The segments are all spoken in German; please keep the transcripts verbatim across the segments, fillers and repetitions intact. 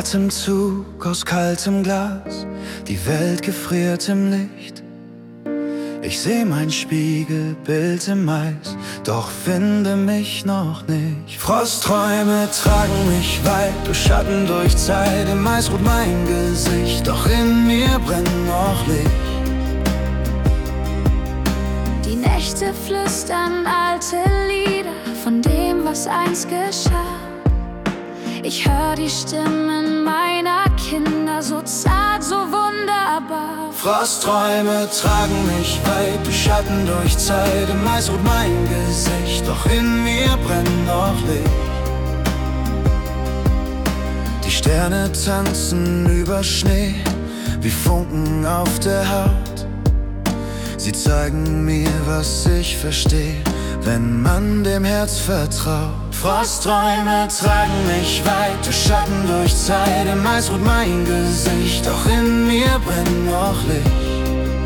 Atemzug aus kaltem Glas, die Welt gefriert im Licht. Ich seh mein Spiegelbild im Mais, doch finde mich noch nicht. Frostträume tragen mich weit durch Schatten, durch Zeit. Im Mais ruht mein Gesicht, doch in mir brennt noch Licht. Die Nächte flüstern alte Lieder von dem, was einst geschah. Ich hör die Stimmen meiner Kinder, so zart, so wunderbar. Frostträume tragen mich weit durch Schatten, durch Zeit. Im Mais ruht mein Gesicht, doch in mir brennt noch Licht. Die Sterne tanzen über Schnee, wie Funken auf der Haut. Sie zeigen mir, was ich verstehe, wenn man dem Herz vertraut. Frostträume tragen mich weit durch Schatten, durch Zeit. Im Mais ruht mein Gesicht, doch in mir brennt noch Licht.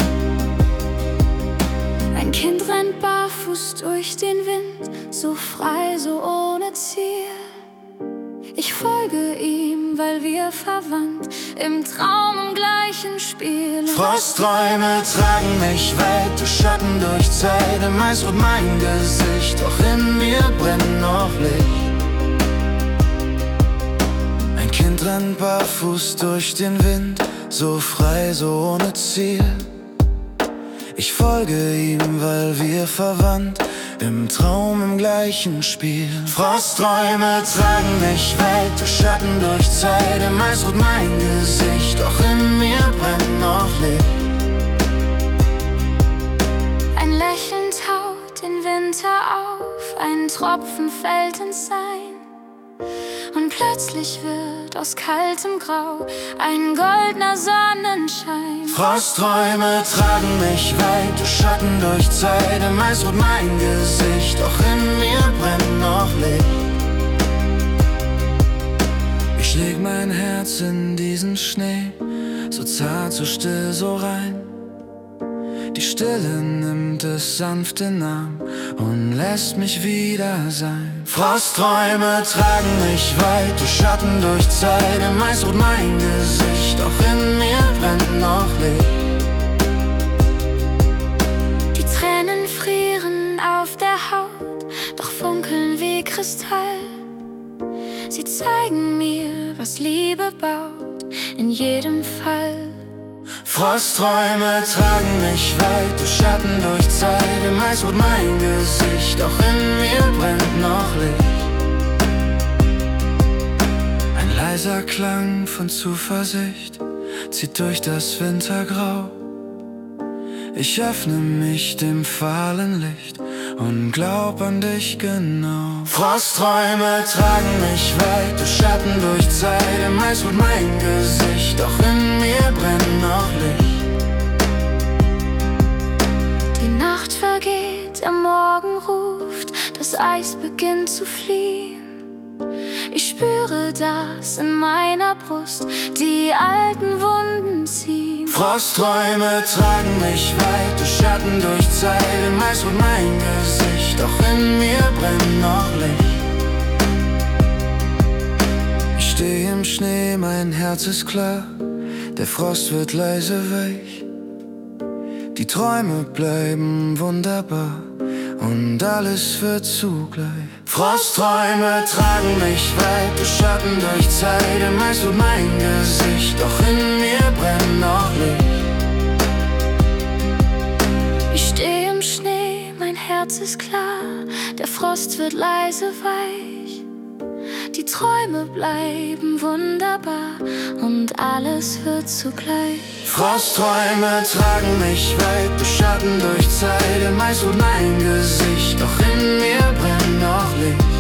Ein Kind rennt barfuß durch den Wind, so frei, so ohne Ziel. Ich folge ihm, weil wir verwandt im Traum im gleichen Spiel. Frostträume tragen mich weit durch Schatten, durch Zeit. Im Mais ruht mein Gesicht, doch in mir brennt noch Licht. Ein Kind rennt barfuß durch den Wind, so frei, so ohne Ziel. Ich folge ihm, weil wir verwandt im Traum im gleichen Spiel. Frostträume tragen mich weit durch Schatten, durch Zeit. Im Mais ruht mein Gesicht, doch in mir brennt noch Licht. Ein Lächeln taut den Winter auf, ein Tropfen fällt ins Sein. Und plötzlich wird aus kaltem Grau ein goldener Sonnenschein. Frostträume tragen mich weit durch Schatten, durch Zeit. Im Mais ruht mein Gesicht, doch in mir brennt noch Licht. Ich leg mein Herz in diesen Schnee, so zart, so still, so rein. Die Stille nimmt es sanft in den Arm und lässt mich wieder sein. Frostträume tragen mich weit durch Schatten, durch Zeit. Im Mais ruht mein Gesicht, doch in mir brennt noch Licht. Die Tränen frieren auf der Haut, doch funkeln wie Kristall. Sie zeigen mir, was Liebe baut, in jedem Fall. Frostträume tragen mich weit durch Schatten, durch Zeit. Im Mais ruht mein Gesicht, doch in mir brennt noch Licht. Ein leiser Klang von Zuversicht zieht durch das Wintergrau. Ich öffne mich dem fahlen Licht und glaub an dich genau. Frostträume tragen mich weit durch Schatten, durch Zeit. Im Mais ruht mein Gesicht, doch in mir brennt noch Licht. Die Nacht vergeht, der Morgen ruft, das Eis beginnt zu fliehen. Ich spüre das in meiner Brust, die alten Wunden ziehen. Frostträume tragen mich weit durch Schatten, durch Zeit. Im Mais ruht mein Gesicht, doch in mir brennt noch Licht. Ich steh im Schnee, mein Herz ist klar, der Frost wird leise weich. Die Träume bleiben wunderbar und alles wird zugleich. Frostträume tragen mich weit durch Schatten, durch Zeit. Im Mais ruht mein Gesicht, doch in mir brennt noch Licht. Ich stehe im Schnee, mein Herz ist klar, der Frost wird leise weich. Die Träume bleiben wunderbar und alles wird zugleich. Frostträume tragen mich weit durch Schatten, durch Zeit. Im Mais ruht mein Gesicht, doch in mir brennt noch Licht.